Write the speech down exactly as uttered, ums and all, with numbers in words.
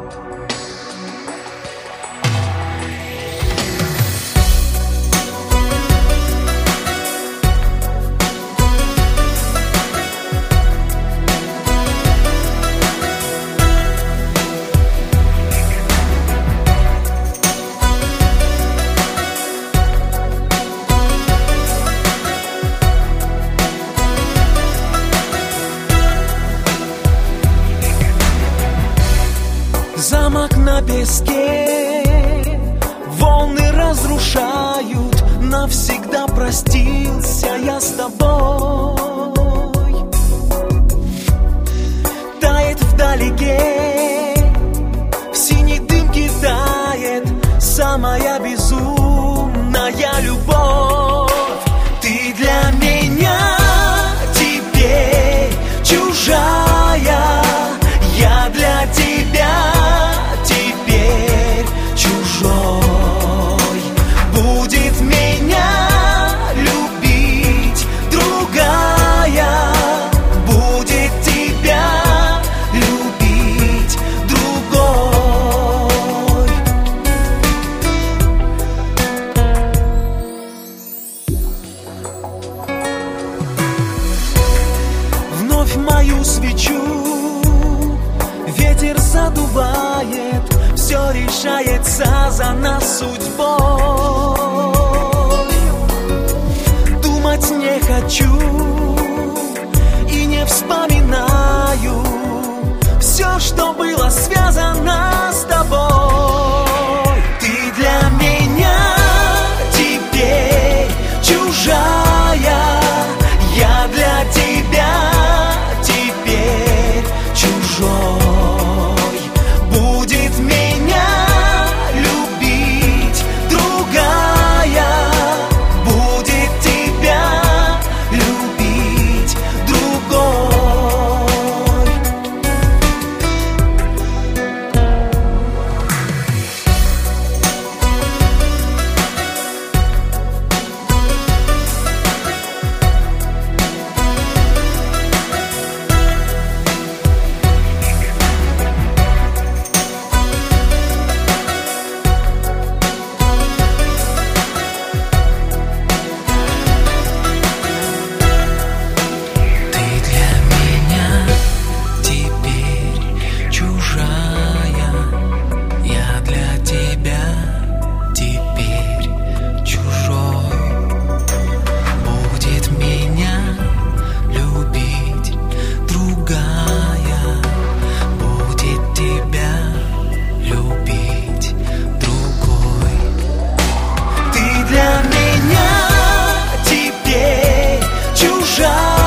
Замок на песке, волны разрушают. Навсегда простился я с тобой. Тает вдалеке, в синей дымке тает самая безумная любовь. Ты для меня теперь чужая, я для тебя теперь чужой. Будет меня любить другая, будет тебя любить другой. Вновь мою свечу ветер задувает, все решается за нас судьбой. Думать не хочу и не вспоминаю все, что было связано с тобой. Ты для меня теперь чужая, я для тебя теперь чужой. Будет меня любить другая, будет тебя любить другой. Ты для меня теперь чужая.